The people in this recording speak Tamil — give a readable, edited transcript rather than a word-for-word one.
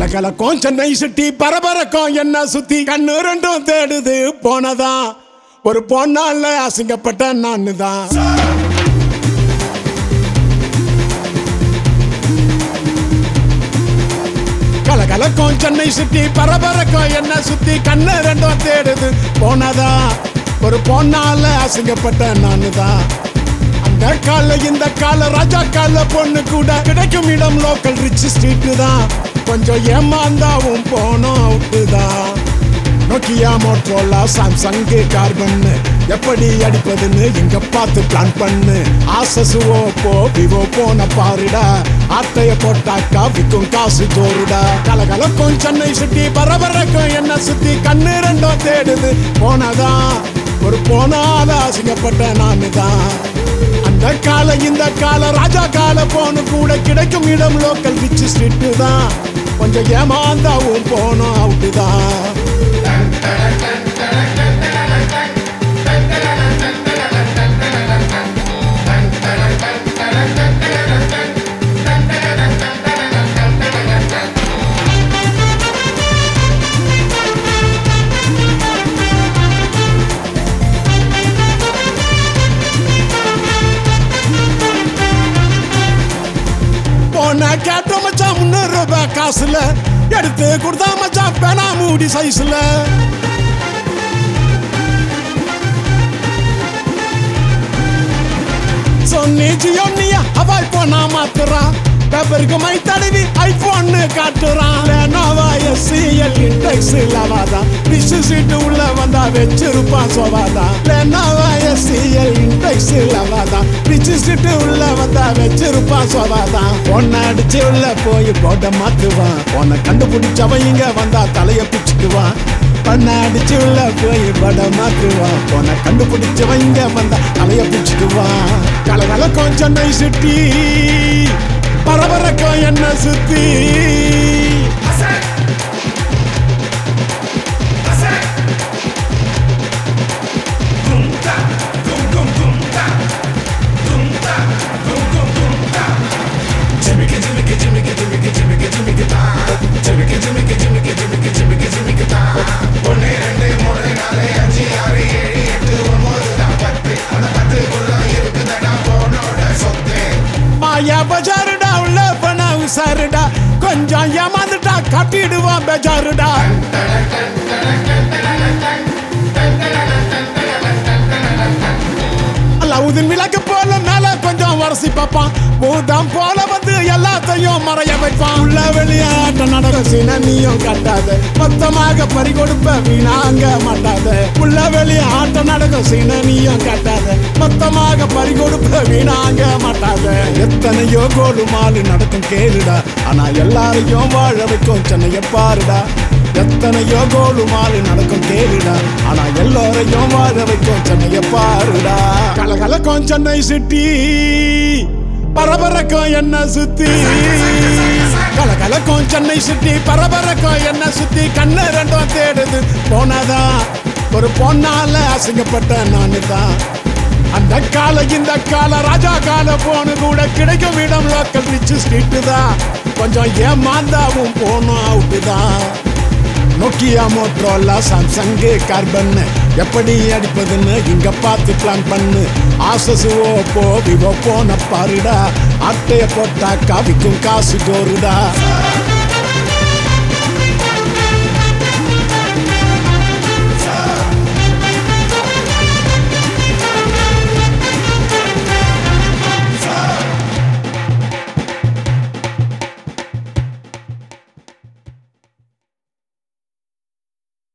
கலகலக்கும் சென்னை சிட்டி பரபரக்கும் என்ன சுத்தி கண்ணு ரெண்டும் தேடுது போனதா ஒரு பொண்ணால அசிங்கப்பட்ட நானு தான். கலகலக்கும் சென்னை சிட்டி பரபரக்கும் என்ன சுத்தி கண்ணு ரெண்டும் தேடுது போனதா ஒரு பொண்ணால அசிங்கப்பட்ட நானு தான். அந்த கால இந்த கால ராஜா கால பொண்ணு கூட கிடைக்கும் இடம் லோக்கல் ரிச் ஸ்ட்ரீட் தான். கொஞ்சம் ஏமாந்தாவும் போனோம் அவுட்டு தான். நோக்கியா மோட்டோலா சாம்சங் கார்பன் எப்படி அடிப்பதுன்னு இங்க பார்த்து பிளான் பண்ணு. ஆசஸ் ஓப்போ விவோ போன பாருடா ஆட்டைய போட்டாக்கா விக்கும் காசு ஜோருடா. கலகலக்கும் சென்னை சிட்டி பரபரக்கும் என்ன சுத்தி கண்ணு ரெண்டும் தேடுது போனதா ஒரு போனால அசிங்கப்பட்ட நானு தான். அந்த கால இந்த கால ராஜா கால போனு கூட கிடைக்கும் இடம் லோக்கல் ரிச் ஸ்ட்ரீட் தான். கொஞ்சம் ஏமாந்தாவும் போனோம் அவுட்டு தான். கேட்ட மச்சான் 300 ரூபாய் காசுல எடுத்து கொடுத்தா மச்சான் பேனா மூடி சைஸ்ல. சொன்னிச்சியோ நீயா அவாய் போனா மாத்துறான் பேப்பருக்கு மை தடவி ஐபோன் காட்டுறான். லெனோவா எஸ்சிஎல் இன்டெக்ஸ் லவாதான் ரிச் சீட்டு உள்ள வந்தா வச்சிருப்பான் சோவாதான். லெனோவா எஸ்சிஎல் இன்டெக்ஸ் லவாதான் ரிச் சீட்டு உள்ள வந்தா வச்சிருப்பான் சோவாதான். பொண்ணை அடிச்சு உள்ள போய் போட்ட மாத்துவான். பொண்ணை கண்டுபிடிச்சவன் இங்க வந்தா தலைய பிச்சுக்குவான். பண்ண அடிச்சு உள்ள போய் பட மாத்துவான். பொண்ணை கண்டுபிடிச்சவன் இங்க வந்தா தலைய பிச்சுக்குவான். கலகலக்கும் சென்னை சிட்டி பரபரக்கும் என்ன சுத்தி பஜாருடா உள்ள பண்ண உசாருடா கொஞ்சம் ஏமாந்துட்டா கட்டிடுவான் பஜாருடா. அல்லாவுதீன் விளக்கு போல மேல கொஞ்சம் வரசி பார்ப்பான். பூதம் போல வந்து எல்லாத்தையும் மறைய வைப்பான். உள்ள வெளியாட்ட நடக்க சினியும் கட்டாத மொத்தமாக பறி கொடுப்ப வீணாங்க மாட்டாத. உள்ள வெளியாட்ட நடக்க சினியும் கட்டாத மொத்தமாக பறி கொடுப்ப வீணாங்க மாட்டாத. எத்தனையோ கோலுமாலு நடக்கும் கேளுடா ஆனா எல்லாரையும் வாழ வைக்கும் சென்னைய பாருடா. எத்தனையோ கோலுமாலு நடக்கும் கேளுடா ஆனா எல்லாரையும் வாழ வைக்கும் சென்னைய பாருடா. கலகலக்கும் சென்னை சிட்டி பரபரக்கும் என்ன சுத்தி கலகலக்கும் சென்னை சிட்டி பரபரக்கும் என்ன சுத்தி கண்ணு ரெண்டும் தேடுது போனதா ஒரு பொண்ணால அசிங்கப்பட்ட நானு தான். அந்த கால இந்த கால ராஜா கால போனு கூட கிடைக்கும் இடம் லோக்கல் ரிச் ஸ்ட்ரீட் தான். கொஞ்சம் ஏமாந்தாவும் போனோம் அவுட்டு தான். நோக்கியா மோட்டோலா சாம்சங் கார்பன் எப்படி அடிப்பதுன்னு இங்க பார்த்து பிளான் பண்ணு. ஆசஸ் ஓப்போ விவோ போன பாருடா ஆட்டைய போட்டாக்கா விக்கும் காசு ஜோருடா.